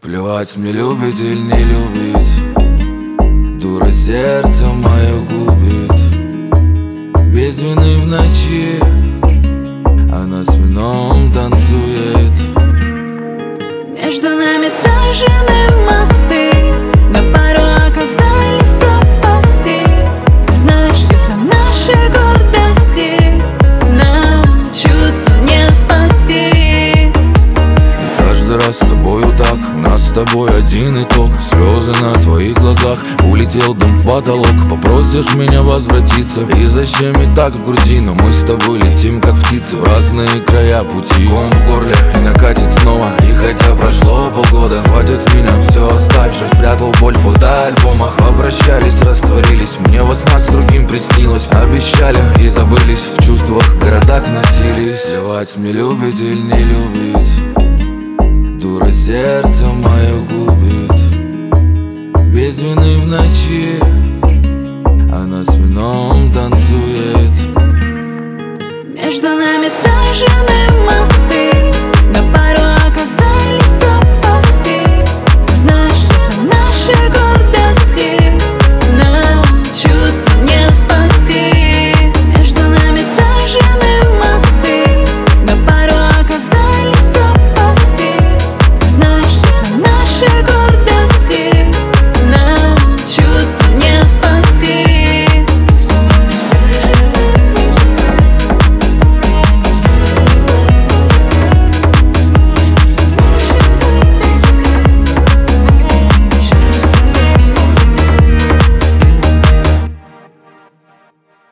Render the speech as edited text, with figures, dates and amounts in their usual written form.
Плевать мне, любить или не любить, дура сердце мое губит. Без вины в ночи она с вином танцует. Между нами сожжены мосты, на пару оказались пропасти. Знаешь, из-за нашей гордости нам чувства не спасти. Каждый раз с тобою так, у нас с тобой один итог. Слезы на твоих глазах, улетел дым в потолок. Попросишь меня возвратиться, и зачем и так в груди? Но мы с тобой летим как птицы в разные края пути. Ком в горле и накатит снова, и хотя прошло полгода, хватит с меня все оставшее. Спрятал боль в фотоальбомах, попрощались, растворились. Мне во снах с другим приснилось, обещали и забылись. В чувствах, в городах носились. Плевать мне, любить или не любить, дура сердце мое губит. Без вины в ночи она с вином танцует. Между нами сожжены мосты,